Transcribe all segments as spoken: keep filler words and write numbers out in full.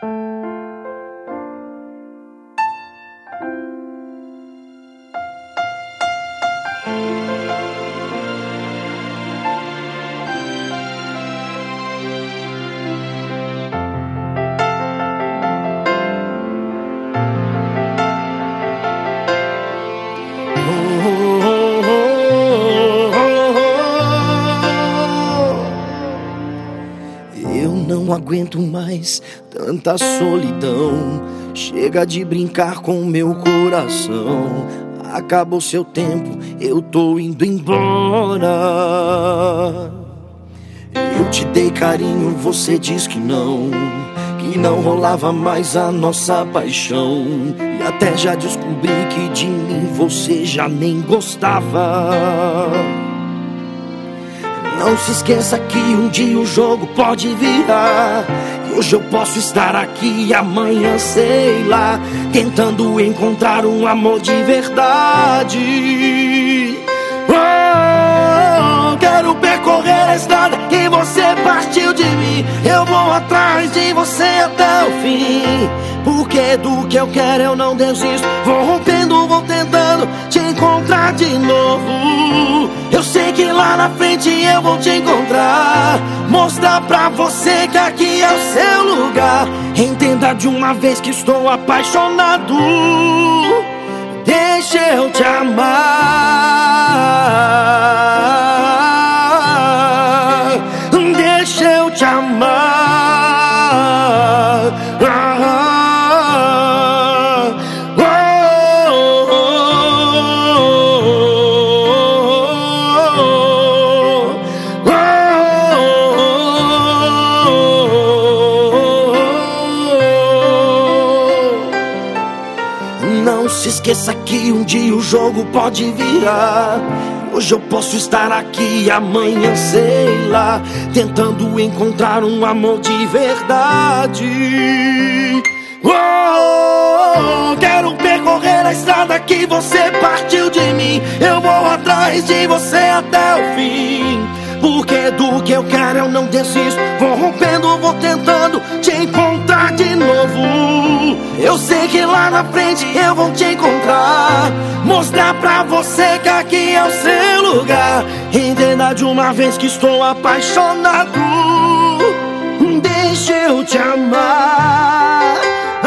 Eu não aguento mais tanta solidão. Chega de brincar com meu coração. Acabou seu tempo, eu tô indo embora. Eu te dei carinho, você diz que não, que não rolava mais a nossa paixão. E até já descobri que de mim você já nem gostava. Não se esqueça que um dia o jogo pode virar. E hoje eu posso estar aqui e amanhã sei lá, tentando encontrar um amor de verdade. Oh, quero percorrer a estrada que você partiu de mim. Eu vou atrás de você até o fim, porque do que eu quero eu não desisto. Vou rompendo, vou tentando te encontrar de novo. Eu sei que lá na frente eu vou te encontrar, mostrar pra você que aqui é o seu lugar. Entenda de uma vez que estou apaixonado. Deixa eu te amar, deixa eu te amar. Ah, não se esqueça que um dia o jogo pode virar. Hoje eu posso estar aqui, amanhã sei lá, tentando encontrar um amor de verdade. Oh, quero percorrer a estrada que você partiu de mim. Eu vou atrás de você até o fim, porque do que eu quero eu não desisto. Vou rompendo, vou tentando te encontrar de novo. Eu sei que lá na frente eu vou te encontrar, mostrar pra você que aqui é o seu lugar. Entenda de uma vez que estou apaixonado. Deixa eu te amar.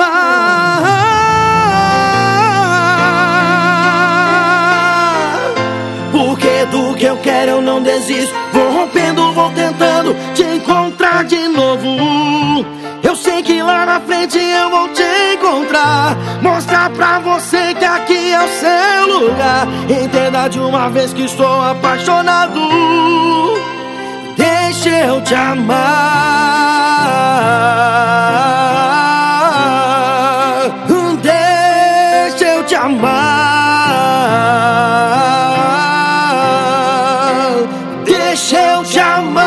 Porque do que eu quero eu não desisto. Vou rompendo, vou tentando te encontrar de novo. Eu sei que lá na frente eu vou te encontrar, mostrar pra você que aqui é o seu lugar. Entenda de uma vez que estou apaixonado. Deixa eu te amar, deixa eu te amar, deixa eu te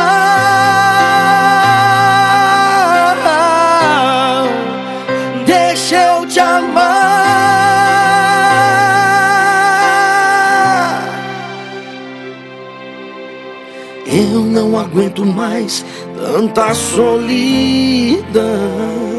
amar, deixa eu te amar. Eu não aguento mais tanta solidão.